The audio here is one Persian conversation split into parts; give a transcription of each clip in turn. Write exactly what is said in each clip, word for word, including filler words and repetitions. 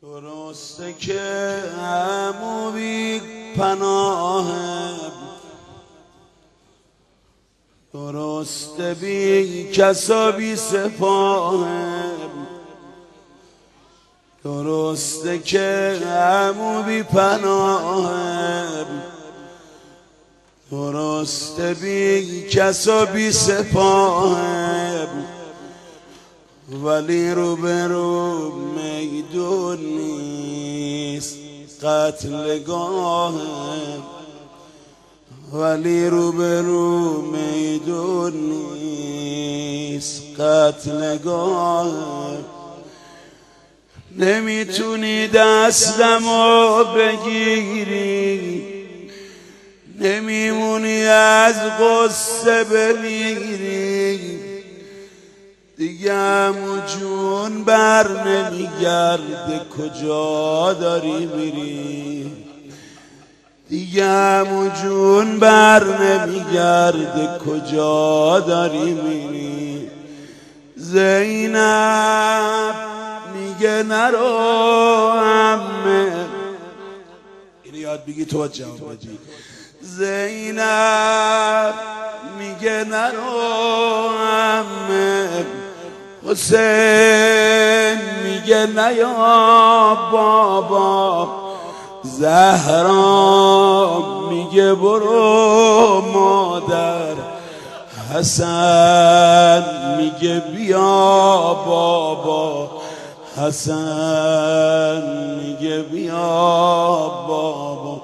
درسته که عمو بی پناهه، درسته بی کسا بی سپاهه، درسته که عمو بی پناهه، درسته بی کسا بی سپاهه، ولی رو به رو میدون نیست قتلگاهه، ولی رو به رو میدون نیست قتلگاهه. نمیتونی دستمو بگیری، نمیمونی از غصه بمیری، دیگه عمو جون بر نمیگرده کجا داری میری، دیگه عمو جون بر نمیگرده کجا داری میری. زینب میگه نرو عمه، اینو یاد بگی تو جواب بدی. زینب میگه نرو عمه، حسین میگه نیا بابا، زهرا میگه برو مادر، حسن میگه بیا بابا، حسن میگه بیا بابا.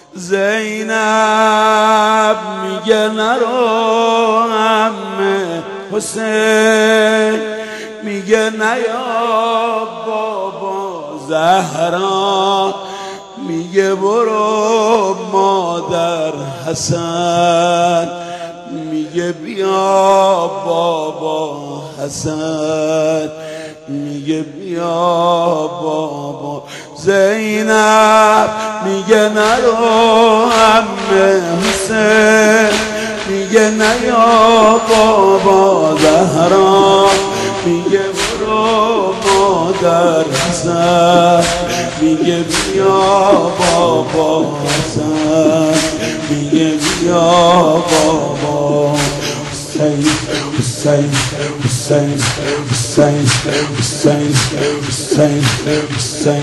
زینب میگه نرو عمه، حسین میگه نیا بابا، زهرا میگه برو مادر، حسن میگه بیا بابا، حسن میگه بیا بابا. زینب میگه نرو عمه، حسین میگه نیا بابا، زهرا میگه برو مادر، حسن میگه بیا بابا، حسن میگه بیا بابا. حسین حسین حسین حسین حسین حسین حسین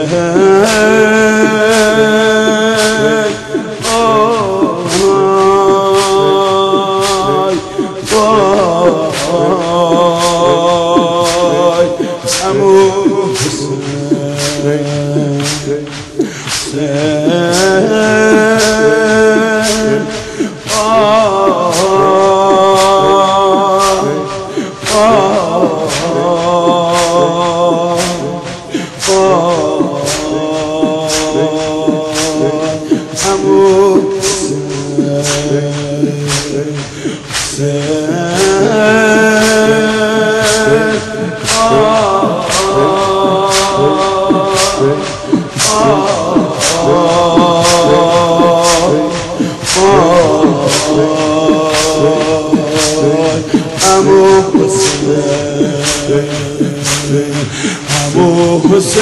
عمو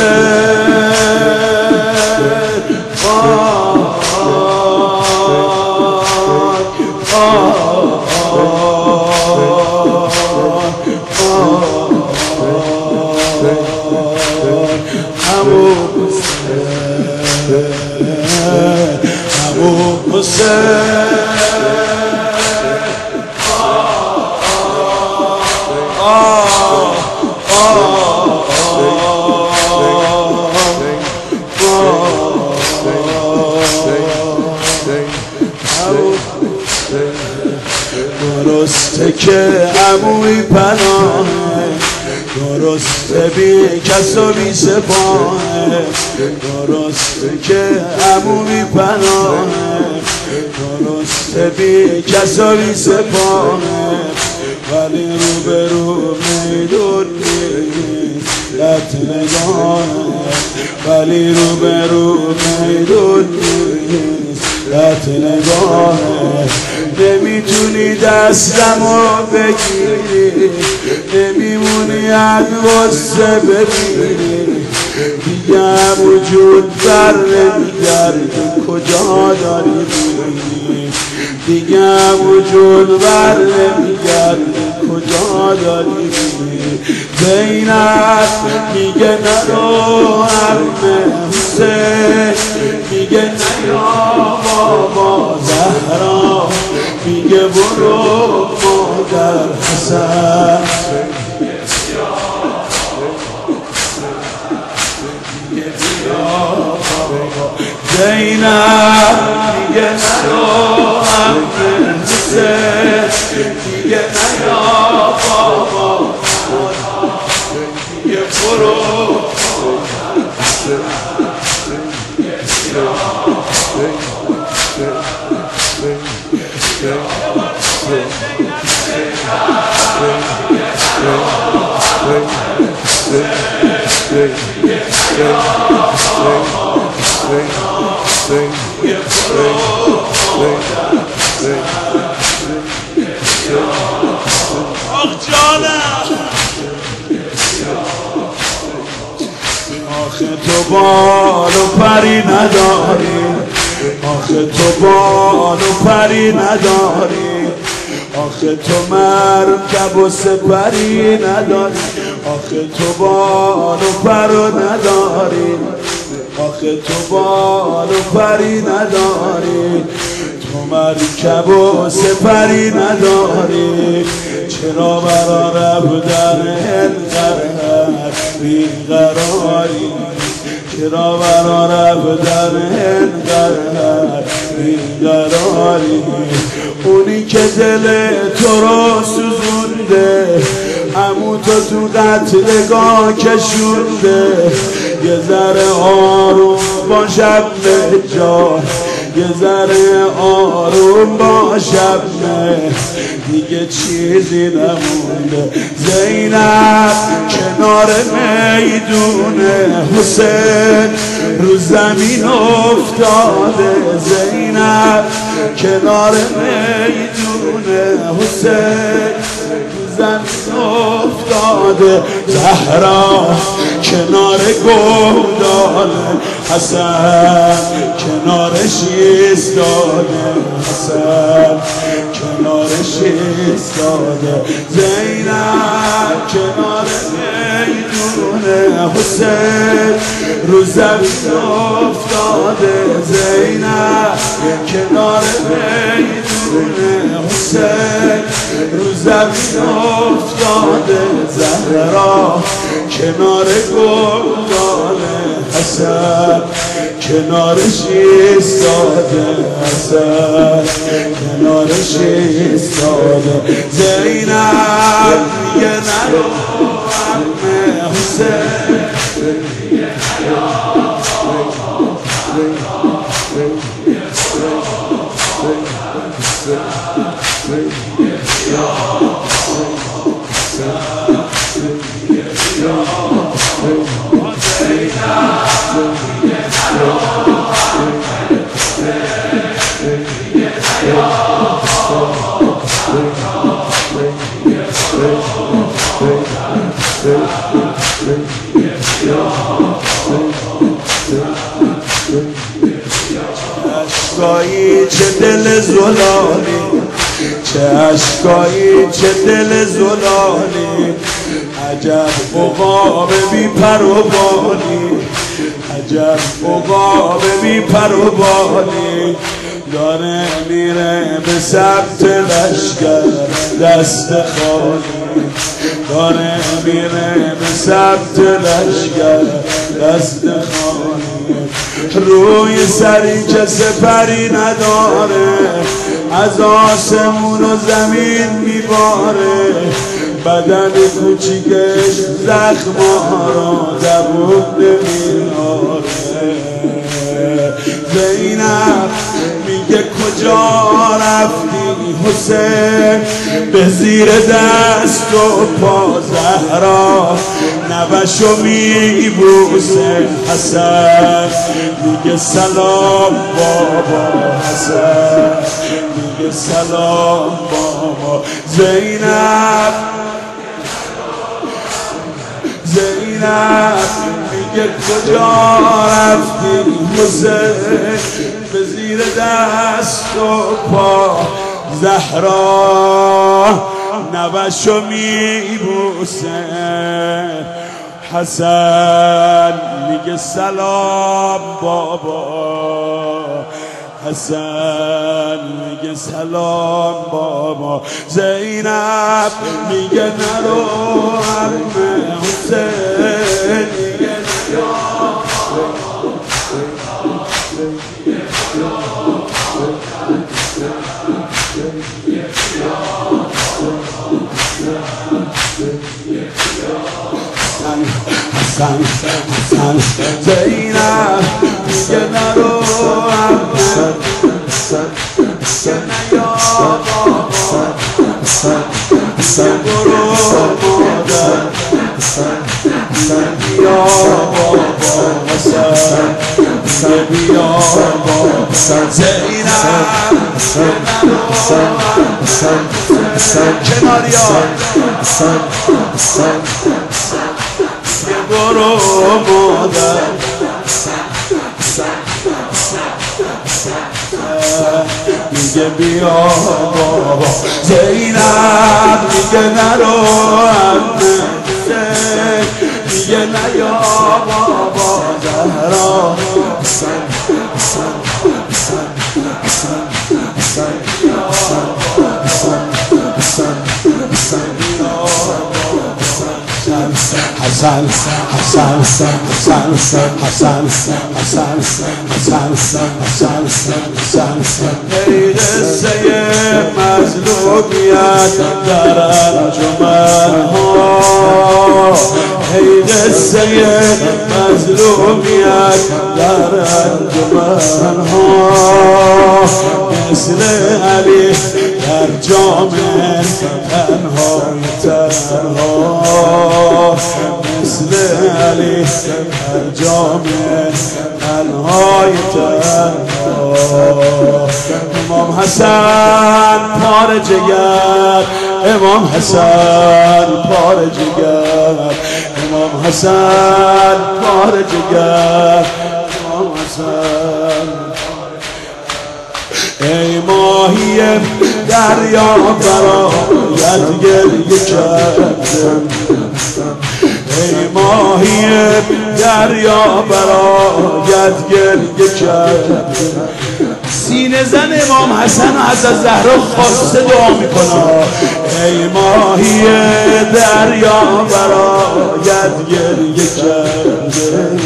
درسته که عموی پناهه، درسته بی کس و بی سپاهه، درسته که عموی پناهه، درسته بی کس و بی سپاهه، ولی رو به رو میدون نیست قتلگاهه، ولی رو به رو میدون نیست قتلگاهه. نمیتونی دستمو بگیری، نمیمونی از غصه بمیری، دیگه وجود بر نمیگرده کجا داری میری دیگه وجود بر نمیگرده کجا داری میری زینب میگه نرو عمه حسین میگه نیا بابا زهرا میگه برو مادر حسن زینب میگه نرو عمه حسین میگه نیا بابا میگه برو آخ جانم آخه تو بال و پری نداری آخه تو بال و پری نداری آخه تو مرکب و سپری نداری آخه تو بال و پر نداری آخه تو بال و پری نداری تو مرکب و سپری نداری چرا برا رفتن انقدر بیقراری چرا برا رفتن انقدر بیقراری اونی که دل تو رو سوزونده عمو تو تو قتلگاه کشونده یه ذره آروم باشم نجات یه ذره آروم باشم دیگه چیزی نمونده زینب کنار میدون حسین رو زمین افتاده زینب کنار میدون حسین رو زمین افتاده زهرا کنار گودال حسن کنارش ایستاده حسن کنارش ایستاده زینب کنار میدون حسین رو زمین افتاده زینب کنار میدون حسین رو زمین افتاده زهرا کنار گلدان حسن کنارش ایستاده حسن کنارش ایستاده زینب میگه نرو عمه حسین میگه نیا اشکایی چه دل زلالی چه اشکایی چه دل زلالی عجب عقاب بی پر و بالی عجب عقاب بی پر و بالی داره میره به سمت لشکر دست خالی داره میره به سمت لشکر دست خالی روی سری که سپری نداره از آسمون و زمین میباره بدن کوچیکش زخم‌ها را دوون نمیاره زینب میگه کجا رفتی حسین به زیر دست و پا زهرا نبشو میبوسه حسن میگه سلام بابا حسن میگه سلام بابا زینب زینب میگه کجا رفتی حسین به زیر دست و پا زهرا نبشو میبوسه حسن میگه سلام بابا حسن میگه سلام بابا زینب میگه نرو عمه حسین میگه حسن حسن زینب میگه نرو عمه میگه نیا حسن برو مادر بیا بابا حسن بیا بابا زینب کناریان برو مادر میگه بیا بابا زینب میگه نرو عمه میگه نیا بابا زهرا حسن حسن حسن حسن حسن حسن حسن حسن ای قصه مظلومیت در انجمن‌ها ای قصه مظلومیت در انجمن‌ها مثل علی در جام تنهای تنها مثل علی در جام تنهای تنها امام حسن پار جگر امام حسن پار جگر امام حسن پار جگر امام حسن ای ماهی دریا برایت گریه کردم ای ماهی دریا برایت گریه کردم سینه زن امام حسن و حضرت زهرا خواسته دعا میکنه ای ماهی دریا برایت گریه کردم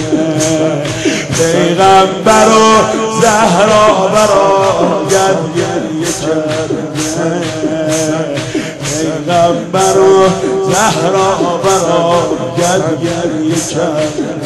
پیغمبر و زهرا برایت گریه کردم پیغمبر و زهرا برایت گریه کردم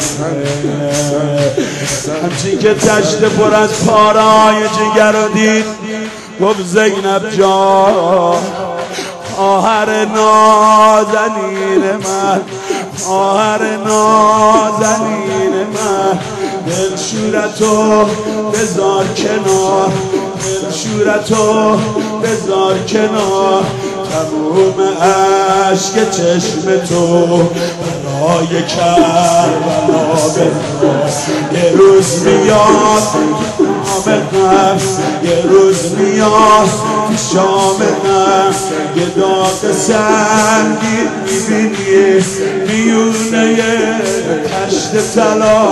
همچین که تشت پر از پارای جگر رو دید گفت زینب جان خواهر نازنین من خواهر نازنین من دلشورتو بذار کنار دلشورتو بذار کنار تموم عشق چشم تو برای کربلا بذار یه روز میاد شام یه روز میاد شام یه داغ سنگین میبینی میونه تشت طلا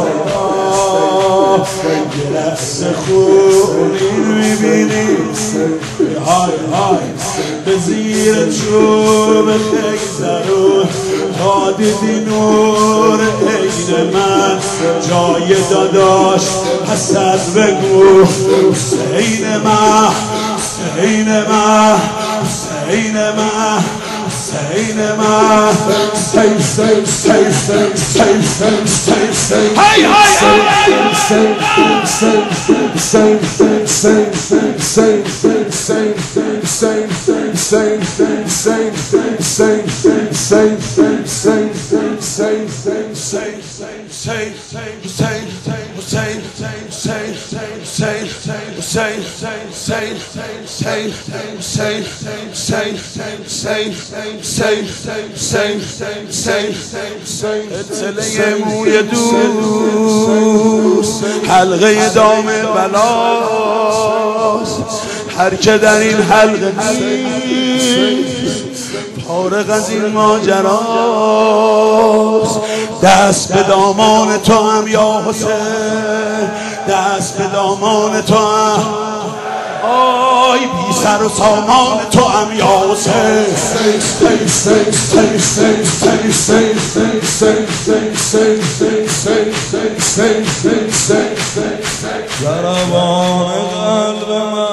یه لحظه خونی میبینی های های به زیر چوب خیزرون تا دیدی نور عین من جای داداش حسن بگو حسین من حسین من حسین من حسین من حسین حسین حسین حسین حسین حسین های های حسین حسین حسین حسین حسین حسین حسین حسین حسین حسین حسین حسین حسین حسین حسین حسین حسین حسین حسین اطلاع موی دوست حلقه دام بلاست هر که در این حلقه نیست فارغ از این ماجراست دست به دامان تو هم یا حسین دست به دامان تو هم آی بی سر و سامان تو هم یا حسین ضربان قلب من